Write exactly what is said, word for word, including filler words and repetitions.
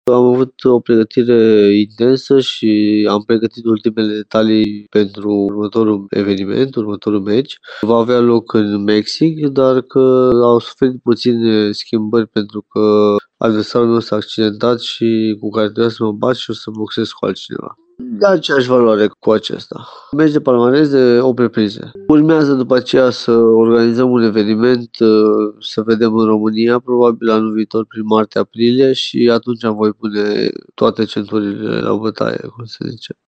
Am avut o pregătire intensă și am pregătit ultimele detalii pentru următorul eveniment, următorul meci. Va avea loc în Mexic, dar că au suferit puține schimbări pentru că adversarul meu s-a accidentat și cu care trebuia să mă bat și o să boxez cu altcineva. De aceeași valoare cu acesta. Meci de palmares de opt reprize. Urmează după aceea să organizăm un eveniment, să vedem în România, probabil anul viitor prin martie-aprilie și atunci voi pune toate centurile la bătaie, cum se zice.